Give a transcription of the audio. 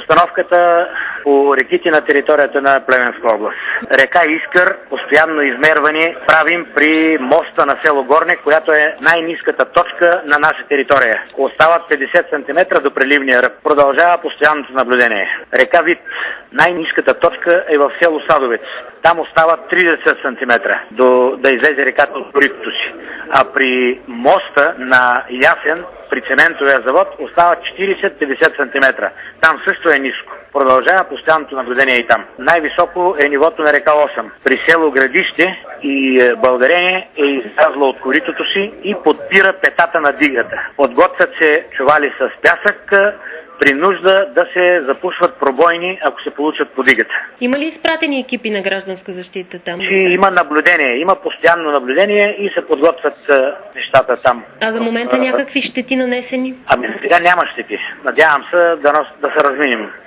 обстановката по реките на територията на Плевенска област. Река Искър, постоянно измерване правим при моста на село Горне, която е най-ниската точка на наша територия. Остават 50 см до преливния ръб. Продължава постоянното наблюдение. Река Вит, най-ниската точка е в село Садовец. Там остават 30 см да излезе реката от коритото си. А при моста на Ясен, при цементовия завод, остават 40-50 см. Там също е ниско. Продължава постоянното наблюдение и там. Най-високо е нивото на река 8. При село Градище и Българение е излязло от коритото си и подпира петата на дигата. Подготвят се чували с пясък, при нужда да се запушват пробойни, ако се получат по дигата. Има ли изпратени екипи на гражданска защита там? Има наблюдение, има постоянно наблюдение и се подготвят нещата там. А за момента някакви щети нанесени? Сега няма щети. Надявам се да се разминем.